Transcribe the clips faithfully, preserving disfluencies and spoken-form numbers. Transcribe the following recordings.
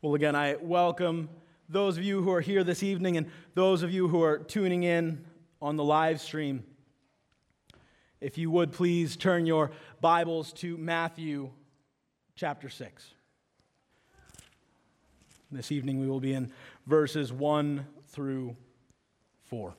Well, again, I welcome those of you who are here this evening and those of you who are tuning in on the live stream. If you would please turn your Bibles to Matthew chapter six. This evening we will be in verses one through four.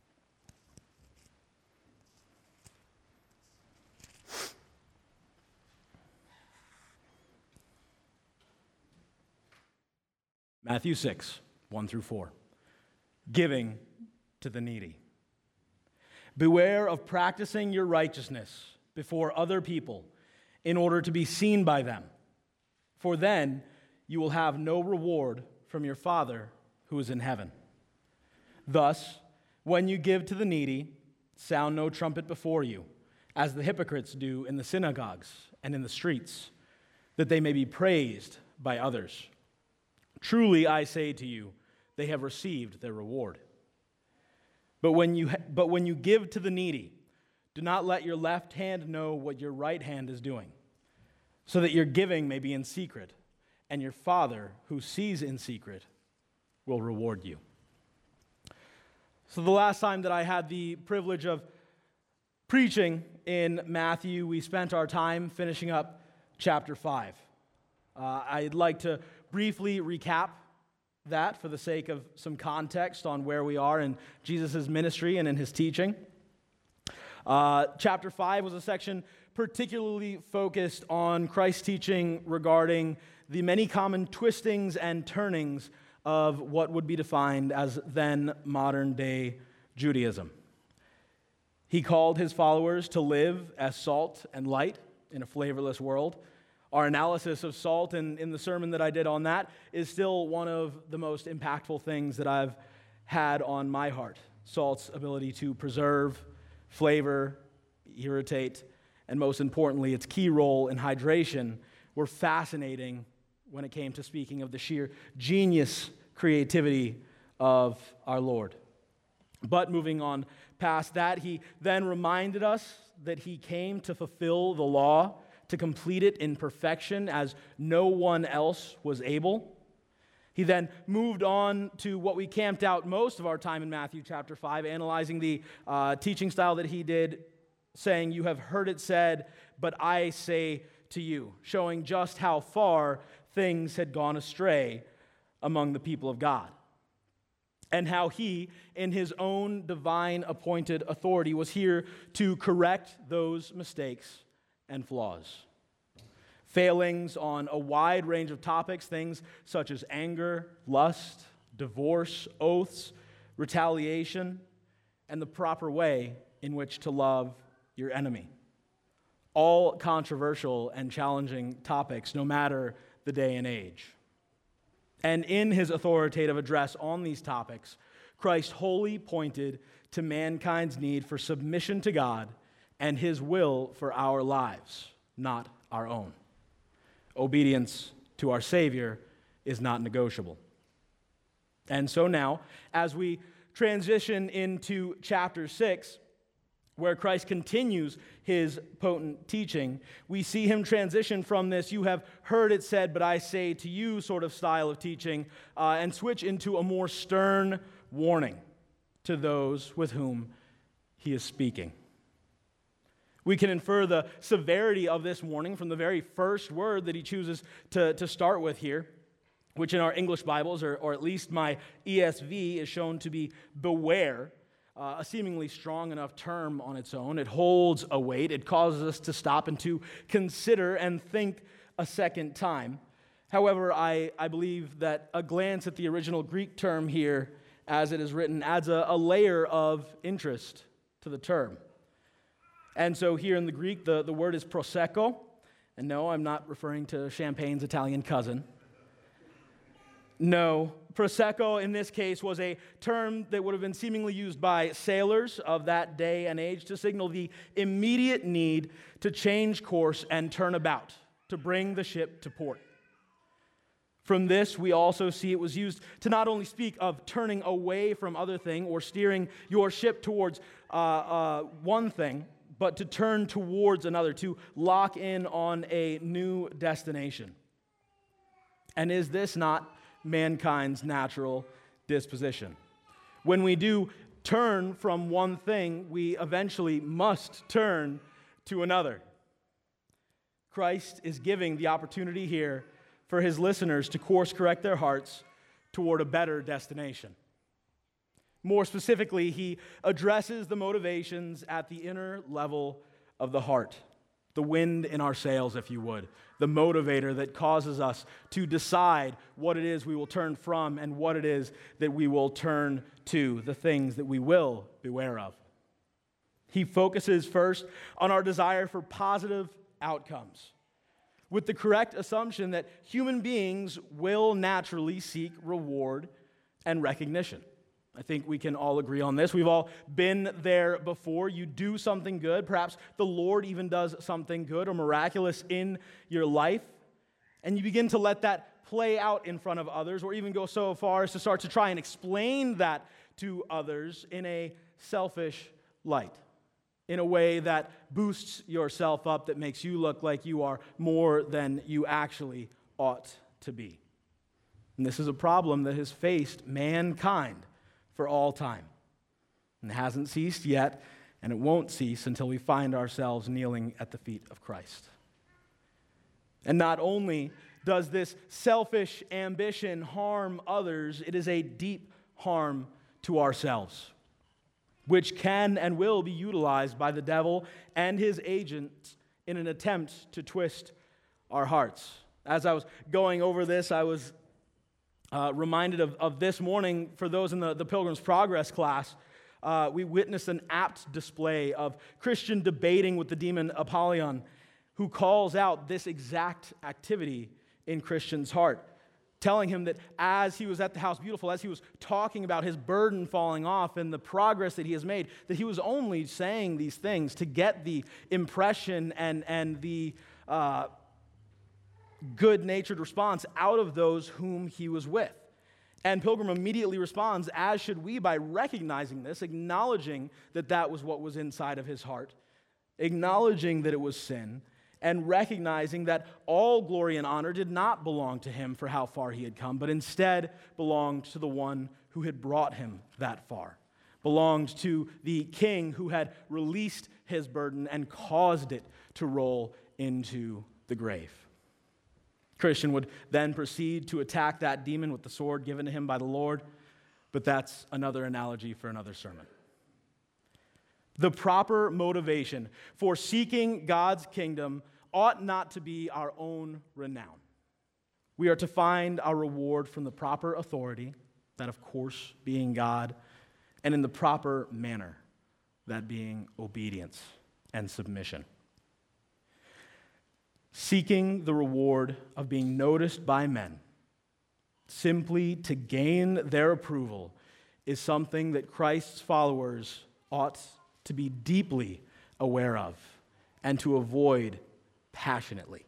Matthew six, one through four. Giving to the needy. Beware of practicing your righteousness before other people in order to be seen by them, for then you will have no reward from your Father who is in heaven. Thus, when you give to the needy, sound no trumpet before you, as the hypocrites do in the synagogues and in the streets, that they may be praised by others. Truly, I say to you, they have received their reward. But when you ha- but when you give to the needy, do not let your left hand know what your right hand is doing, so that your giving may be in secret, and your Father who sees in secret will reward you. So the last time that I had the privilege of preaching in Matthew, we spent our time finishing up chapter five. Uh, I'd like to briefly recap that for the sake of some context on where we are in Jesus' ministry and in his teaching. Uh, chapter five was a section particularly focused on Christ's teaching regarding the many common twistings and turnings of what would be defined as then modern-day Judaism. He called his followers to live as salt and light in a flavorless world. Our analysis of salt in, in the sermon that I did on that is still one of the most impactful things that I've had on my heart. Salt's ability to preserve, flavor, irritate, and most importantly, its key role in hydration were fascinating when it came to speaking of the sheer genius creativity of our Lord. But moving on past that, he then reminded us that he came to fulfill the law, to complete it in perfection as no one else was able. He then moved on to what we camped out most of our time in Matthew chapter five, analyzing the uh, teaching style that he did, saying, "You have heard it said, but I say to you," showing just how far things had gone astray among the people of God, and how he, in his own divine appointed authority, was here to correct those mistakes and flaws. Failings on a wide range of topics, things such as anger, lust, divorce, oaths, retaliation, and the proper way in which to love your enemy. All controversial and challenging topics, no matter the day and age. And in his authoritative address on these topics, Christ wholly pointed to mankind's need for submission to God and his will for our lives, not our own. Obedience to our Savior is not negotiable. And so now, as we transition into chapter six, where Christ continues his potent teaching, we see him transition from this "you have heard it said, but I say to you" sort of style of teaching, uh, and switch into a more stern warning to those with whom he is speaking. We can infer the severity of this warning from the very first word that he chooses to, to start with here, which in our English Bibles, or, or at least my E S V, is shown to be beware, uh, a seemingly strong enough term on its own. It holds a weight. It causes us to stop and to consider and think a second time. However, I, I believe that a glance at the original Greek term here, as it is written, adds a, a layer of interest to the term. And so here in the Greek, the, the word is prosecco. And no, I'm not referring to champagne's Italian cousin. No, prosecco in this case was a term that would have been seemingly used by sailors of that day and age to signal the immediate need to change course and turn about, to bring the ship to port. From this, we also see it was used to not only speak of turning away from other thing or steering your ship towards uh, uh, one thing, but to turn towards another, to lock in on a new destination. And is this not mankind's natural disposition. When we do turn from one thing, we eventually must turn to another. Christ is giving the opportunity here for his listeners to course correct their hearts toward a better destination. More specifically, he addresses the motivations at the inner level of the heart, the wind in our sails, if you would, the motivator that causes us to decide what it is we will turn from and what it is that we will turn to, the things that we will beware of. He focuses first on our desire for positive outcomes, with the correct assumption that human beings will naturally seek reward and recognition. I think we can all agree on this. We've all been there before. You do something good. Perhaps the Lord even does something good or miraculous in your life, and you begin to let that play out in front of others, or even go so far as to start to try and explain that to others in a selfish light, in a way that boosts yourself up, that makes you look like you are more than you actually ought to be. And this is a problem that has faced mankind for all time. And it hasn't ceased yet, and it won't cease until we find ourselves kneeling at the feet of Christ. And not only does this selfish ambition harm others, it is a deep harm to ourselves, which can and will be utilized by the devil and his agents in an attempt to twist our hearts. As I was going over this, I was uh, reminded of, of this morning, for those in the, the Pilgrim's Progress class, uh, we witnessed an apt display of Christian debating with the demon Apollyon, who calls out this exact activity in Christian's heart, telling him that as he was at the House Beautiful, as he was talking about his burden falling off and the progress that he has made, that he was only saying these things to get the impression and, and the uh, good-natured response out of those whom he was with. And Pilgrim immediately responds, as should we, by recognizing this, acknowledging that that was what was inside of his heart, acknowledging that it was sin, and recognizing that all glory and honor did not belong to him for how far he had come, but instead belonged to the one who had brought him that far, belonged to the king who had released his burden and caused it to roll into the grave. Christian would then proceed to attack that demon with the sword given to him by the Lord, but that's another analogy for another sermon. The proper motivation for seeking God's kingdom ought not to be our own renown. We are to find our reward from the proper authority, that of course being God, and in the proper manner, that being obedience and submission. Seeking the reward of being noticed by men simply to gain their approval is something that Christ's followers ought to be deeply aware of and to avoid passionately.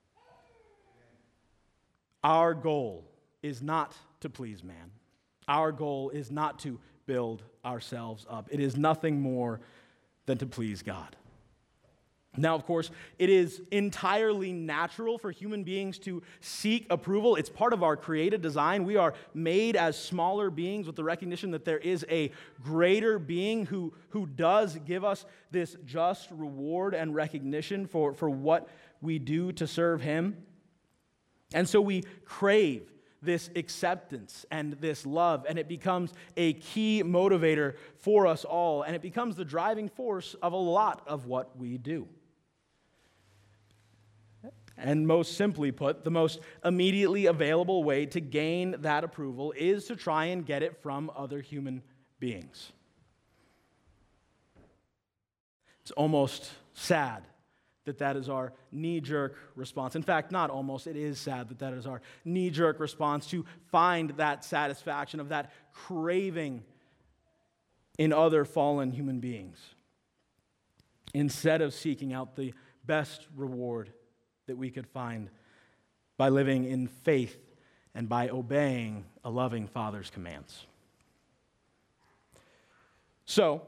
Our goal is not to please man. Our goal is not to build ourselves up. It is nothing more than to please God. Now, of course, it is entirely natural for human beings to seek approval. It's part of our created design. We are made as smaller beings with the recognition that there is a greater being who, who does give us this just reward and recognition for, for what we do to serve him. And so we crave this acceptance and this love, and it becomes a key motivator for us all, and it becomes the driving force of a lot of what we do. And most simply put, the most immediately available way to gain that approval is to try and get it from other human beings. It's almost sad that that is our knee-jerk response. In fact, not almost, it is sad that that is our knee-jerk response to find that satisfaction of that craving in other fallen human beings, instead of seeking out the best reward that we could find by living in faith and by obeying a loving Father's commands. So,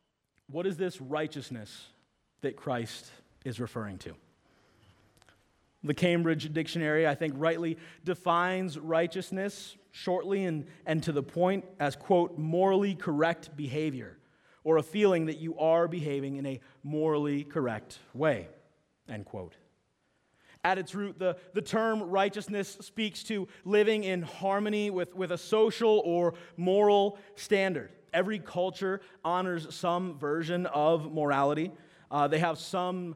what is this righteousness that Christ is referring to? The Cambridge Dictionary, I think, rightly defines righteousness shortly and, and to the point as, quote, morally correct behavior, or a feeling that you are behaving in a morally correct way, end quote. At its root, the, the term righteousness speaks to living in harmony with, with a social or moral standard. Every culture honors some version of morality. Uh, they have some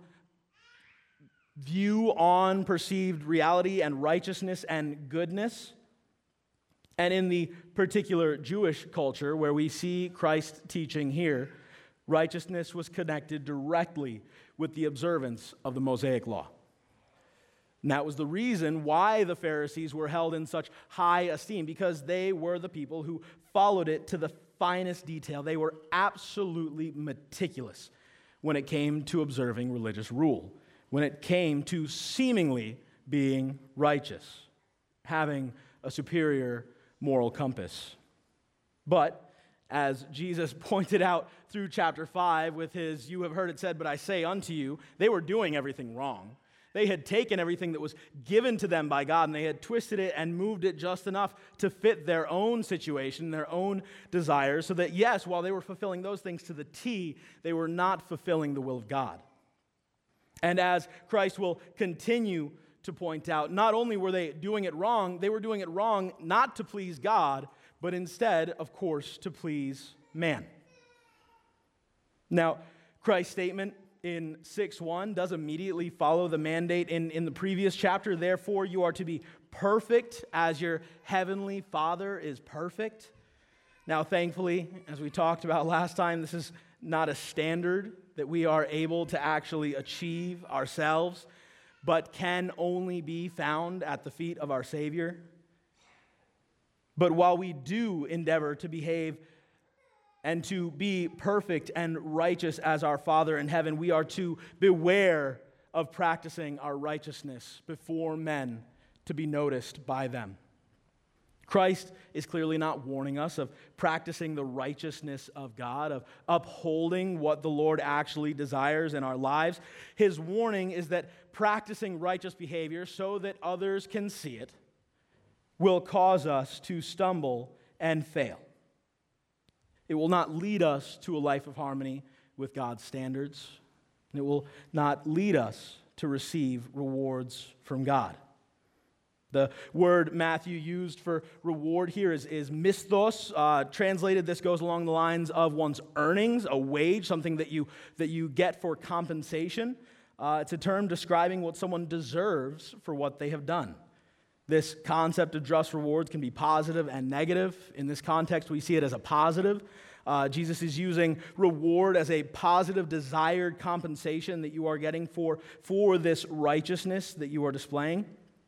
view on perceived reality and righteousness and goodness. And in the particular Jewish culture where we see Christ's teaching here, righteousness was connected directly with the observance of the Mosaic Law. And that was the reason why the Pharisees were held in such high esteem, because they were the people who followed it to the finest detail. They were absolutely meticulous when it came to observing religious rule, when it came to seemingly being righteous, having a superior moral compass. But as Jesus pointed out through chapter five with his, "You have heard it said, but I say unto you," they were doing everything wrong. They had taken everything that was given to them by God, and they had twisted it and moved it just enough to fit their own situation, their own desires, so that, yes, while they were fulfilling those things to the T, they were not fulfilling the will of God. And as Christ will continue to point out, not only were they doing it wrong, they were doing it wrong not to please God, but instead, of course, to please man. Now, Christ's statement in six one does immediately follow the mandate in, in the previous chapter. Therefore, you are to be perfect as your heavenly Father is perfect. Now, thankfully, as we talked about last time, this is not a standard that we are able to actually achieve ourselves, but can only be found at the feet of our Savior. But while we do endeavor to behave and to be perfect and righteous as our Father in heaven, we are to beware of practicing our righteousness before men to be noticed by them. Christ is clearly not warning us of practicing the righteousness of God, of upholding what the Lord actually desires in our lives. His warning is that practicing righteous behavior so that others can see it will cause us to stumble and fail. It will not lead us to a life of harmony with God's standards. It will not lead us to receive rewards from God. The word Matthew used for reward here is, is misthos. Uh, translated, this goes along the lines of one's earnings, a wage, something that you, that you get for compensation. Uh, it's a term describing what someone deserves for what they have done. This concept of just rewards can be positive and negative. In this context, we see it as a positive. Uh, Jesus is using reward as a positive desired compensation that you are getting for, for this righteousness that you are displaying.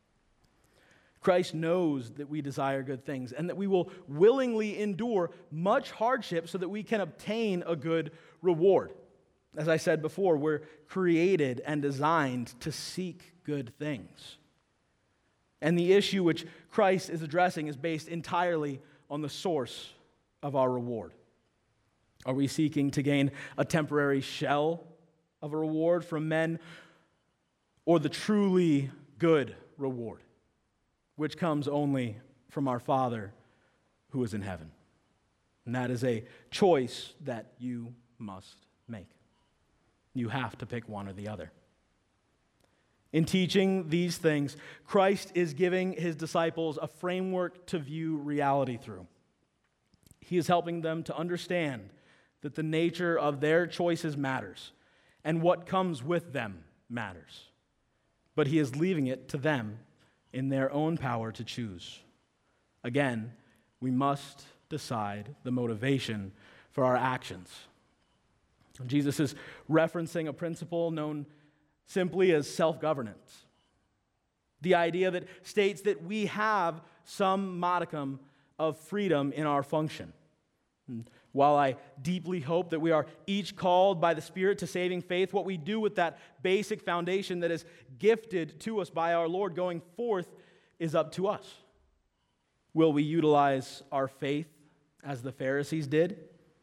Christ knows that we desire good things and that we will willingly endure much hardship so that we can obtain a good reward. As I said before, we're created and designed to seek good things. And the issue which Christ is addressing is based entirely on the source of our reward. Are we seeking to gain a temporary shell of a reward from men, or the truly good reward, which comes only from our Father who is in heaven? And that is a choice that you must make. You have to pick one or the other. In teaching these things, Christ is giving his disciples a framework to view reality through. He is helping them to understand that the nature of their choices matters and what comes with them matters. But he is leaving it to them in their own power to choose. Again, we must decide the motivation for our actions. Jesus is referencing a principle known simply as self-governance. The idea that states that we have some modicum of freedom in our function. And while I deeply hope that we are each called by the Spirit to saving faith, what we do with that basic foundation that is gifted to us by our Lord going forth is up to us. Will we utilize our faith as the Pharisees did,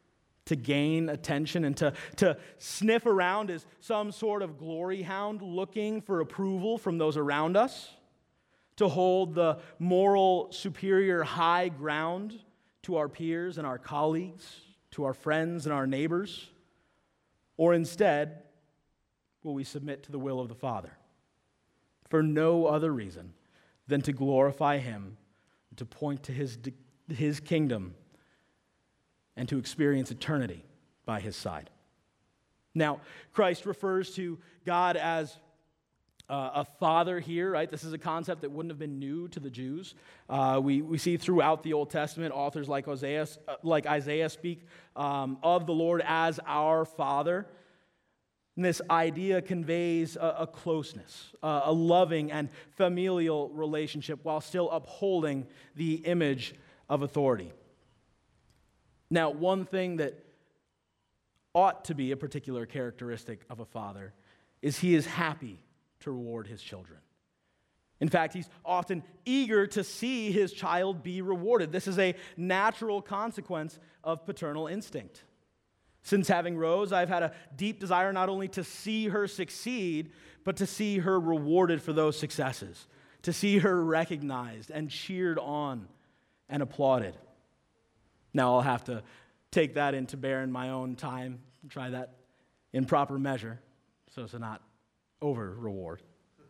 to gain attention and to, to sniff around as some sort of glory hound looking for approval from those around us, to hold the moral superior high ground to our peers and our colleagues, to our friends and our neighbors? Or instead, will we submit to the will of the Father for no other reason than to glorify Him, to point to His, his kingdom, and to experience eternity by His side? Now, Christ refers to God as uh, a father here, right? This is a concept that wouldn't have been new to the Jews. Uh, we, we see throughout the Old Testament, authors like Isaiah, uh, like Isaiah speak um, of the Lord as our Father. And this idea conveys a, a closeness, uh, a loving and familial relationship while still upholding the image of authority. Now, one thing that ought to be a particular characteristic of a father is he is happy to reward his children. In fact, he's often eager to see his child be rewarded. This is a natural consequence of paternal instinct. Since having Rose, I've had a deep desire not only to see her succeed, but to see her rewarded for those successes, to see her recognized and cheered on and applauded. Now I'll have to take that into bear in my own time, try that in proper measure, so as to not over-reward.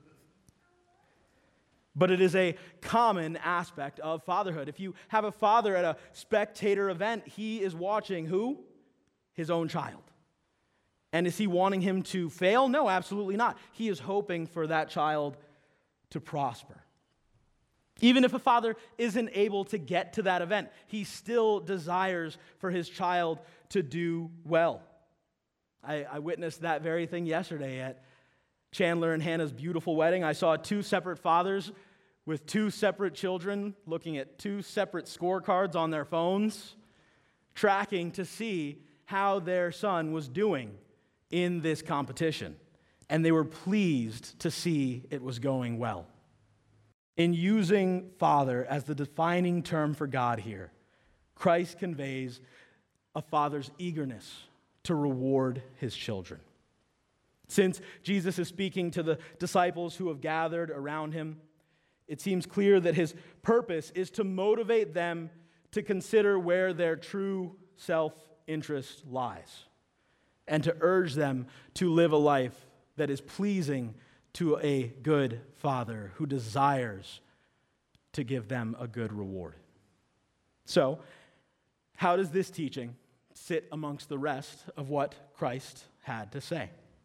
But it is a common aspect of fatherhood. If you have a father at a spectator event, he is watching who? His own child. And is he wanting him to fail? No, absolutely not. He is hoping for that child to prosper. Even if a father isn't able to get to that event, he still desires for his child to do well. I, I witnessed that very thing yesterday at Chandler and Hannah's beautiful wedding. I saw two separate fathers with two separate children looking at two separate scorecards on their phones, tracking to see how their son was doing in this competition. And they were pleased to see it was going well. In using father as the defining term for God here, Christ conveys a father's eagerness to reward his children. Since Jesus is speaking to the disciples who have gathered around him, it seems clear that his purpose is to motivate them to consider where their true self-interest lies and to urge them to live a life that is pleasing to a good Father who desires to give them a good reward. So, how does this teaching sit amongst the rest of what Christ had to say?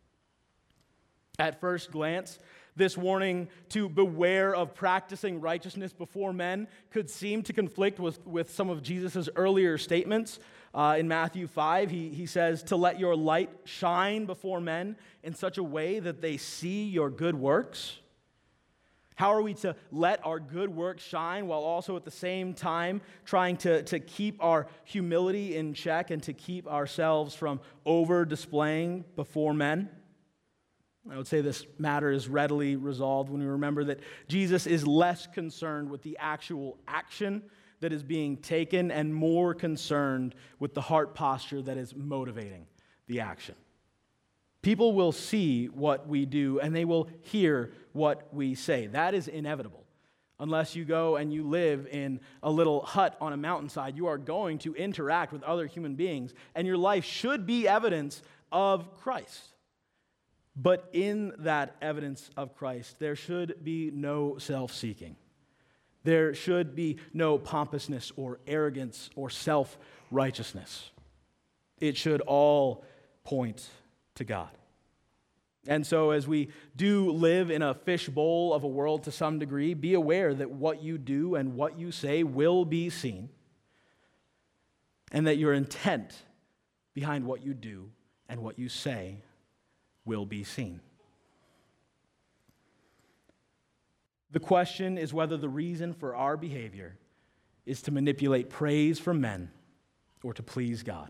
At first glance, this warning to beware of practicing righteousness before men could seem to conflict with, with some of Jesus' earlier statements. Uh, in Matthew five, he, he says, to let your light shine before men in such a way that they see your good works. How are we to let our good works shine while also at the same time trying to, to keep our humility in check and to keep ourselves from over-displaying before men? I would say this matter is readily resolved when we remember that Jesus is less concerned with the actual action that is being taken and more concerned with the heart posture that is motivating the action. People will see what we do and they will hear what we say. That is inevitable. Unless you go and you live in a little hut on a mountainside, you are going to interact with other human beings, and your life should be evidence of Christ. But in that evidence of Christ, there should be no self-seeking. There should be no pompousness or arrogance or self-righteousness. It should all point to God. And so as we do live in a fishbowl of a world to some degree, be aware that what you do and what you say will be seen, and that your intent behind what you do and what you say will be seen. The question is whether the reason for our behavior is to manipulate praise from men or to please God.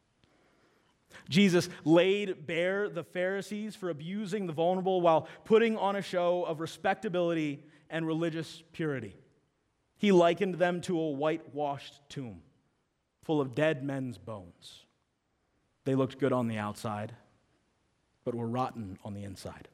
Jesus laid bare the Pharisees for abusing the vulnerable while putting on a show of respectability and religious purity. He likened them to a whitewashed tomb full of dead men's bones. They looked good on the outside, but were rotten on the inside.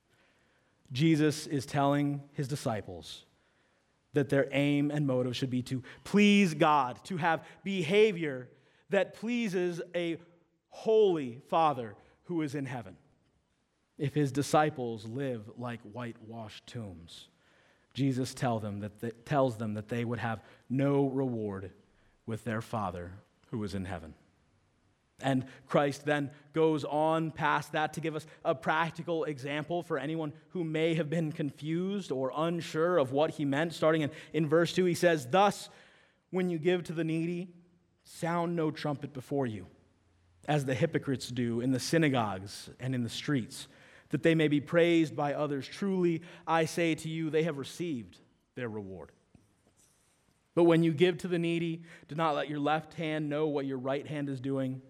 Jesus is telling his disciples that their aim and motive should be to please God, to have behavior that pleases a holy Father who is in heaven. If his disciples live like whitewashed tombs, Jesus tell them that th- tells them that they would have no reward with their Father who is in heaven. And Christ then goes on past that to give us a practical example for anyone who may have been confused or unsure of what he meant. Starting in, in verse two, he says, "Thus, when you give to the needy, sound no trumpet before you, as the hypocrites do in the synagogues and in the streets, that they may be praised by others. Truly, I say to you, they have received their reward. But when you give to the needy, do not let your left hand know what your right hand is doing,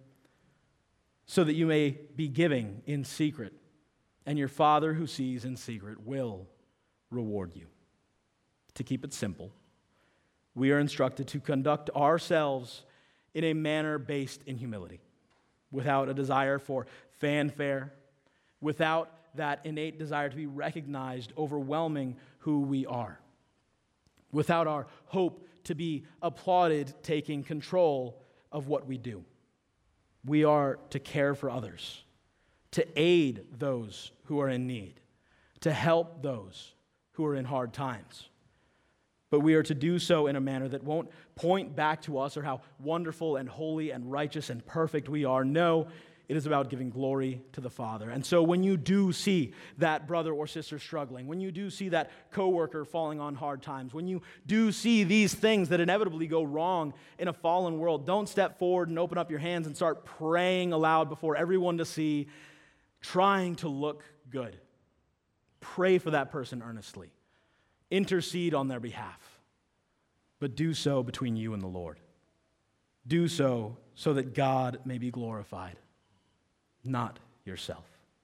so that you may be giving in secret, and your Father who sees in secret will reward you." To keep it simple, we are instructed to conduct ourselves in a manner based in humility, without a desire for fanfare, without that innate desire to be recognized overwhelming who we are, without our hope to be applauded taking control of what we do. We are to care for others, to aid those who are in need, to help those who are in hard times. But we are to do so in a manner that won't point back to us or how wonderful and holy and righteous and perfect we are. No, it is about giving glory to the Father. And so when you do see that brother or sister struggling, when you do see that coworker falling on hard times, when you do see these things that inevitably go wrong in a fallen world, don't step forward and open up your hands and start praying aloud before everyone to see, trying to look good. Pray for that person earnestly. Intercede on their behalf. But do so between you and the Lord. Do so so that God may be glorified, not yourself.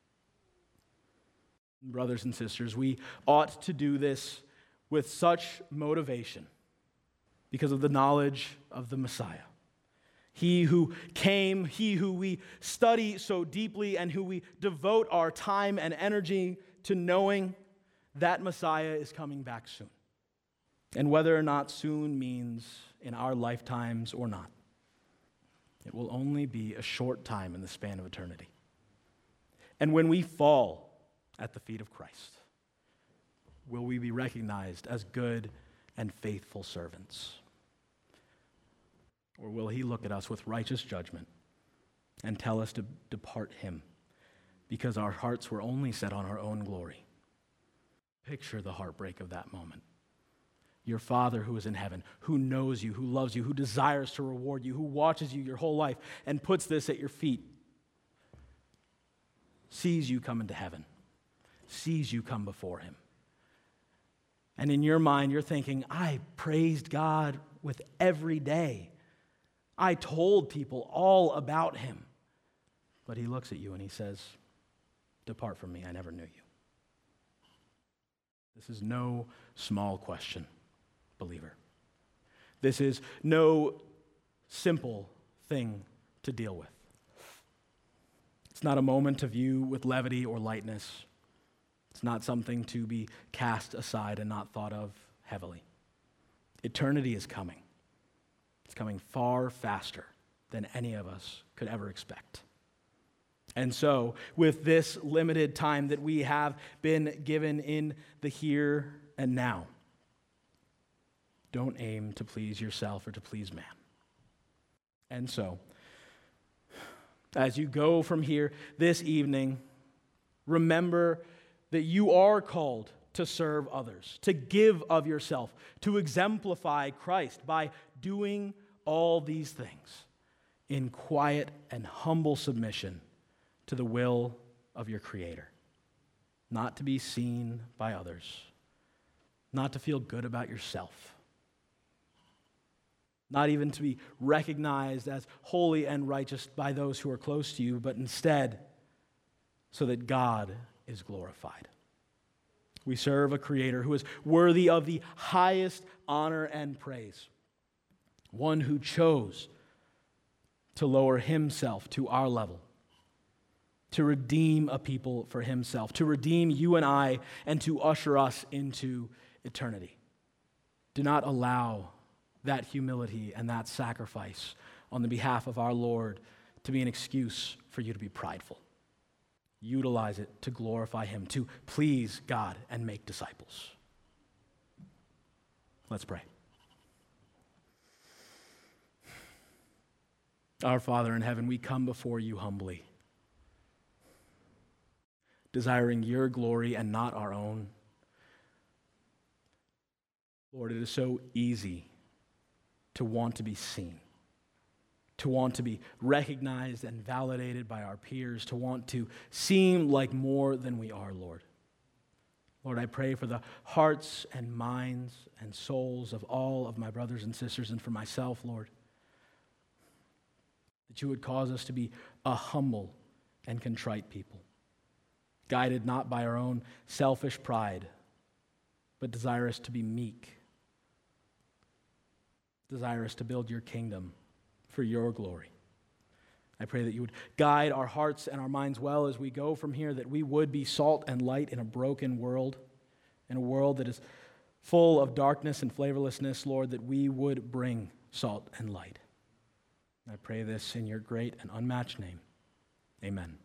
Brothers and sisters, we ought to do this with such motivation because of the knowledge of the Messiah. He who came, he who we study so deeply and who we devote our time and energy to knowing, that Messiah is coming back soon. And whether or not soon means in our lifetimes or not, it will only be a short time in the span of eternity. And when we fall at the feet of Christ, will we be recognized as good and faithful servants? Or will he look at us with righteous judgment and tell us to depart him because our hearts were only set on our own glory? Picture the heartbreak of that moment. Your Father who is in heaven, who knows you, who loves you, who desires to reward you, who watches you your whole life and puts this at your feet, sees you come into heaven, sees you come before him. And in your mind, you're thinking, I praised God with every day. I told people all about him. But he looks at you and he says, "Depart from me, I never knew you." This is no small question, believer. This is no simple thing to deal with. It's not a moment to view with levity or lightness. It's not something to be cast aside and not thought of heavily. Eternity is coming. It's coming far faster than any of us could ever expect. And so, with this limited time that we have been given in the here and now, don't aim to please yourself or to please man. And so, as you go from here this evening, remember that you are called to serve others, to give of yourself, to exemplify Christ by doing all these things in quiet and humble submission to the will of your Creator. Not to be seen by others, not to feel good about yourself, not even to be recognized as holy and righteous by those who are close to you, but instead so that God is glorified. We serve a Creator who is worthy of the highest honor and praise, one who chose to lower himself to our level, to redeem a people for himself, to redeem you and I, and to usher us into eternity. Do not allow that humility and that sacrifice on the behalf of our Lord to be an excuse for you to be prideful. Utilize it to glorify him, to please God and make disciples. Let's pray. Our Father in heaven, we come before you humbly, desiring your glory and not our own. Lord, it is so easy to want to be seen, to want to be recognized and validated by our peers, to want to seem like more than we are, Lord. Lord, I pray for the hearts and minds and souls of all of my brothers and sisters and for myself, Lord, that you would cause us to be a humble and contrite people, guided not by our own selfish pride, but desirous to be meek, desirous to build your kingdom for your glory. I pray that you would guide our hearts and our minds well as we go from here, that we would be salt and light in a broken world, in a world that is full of darkness and flavorlessness, Lord, that we would bring salt and light. I pray this in your great and unmatched name. Amen.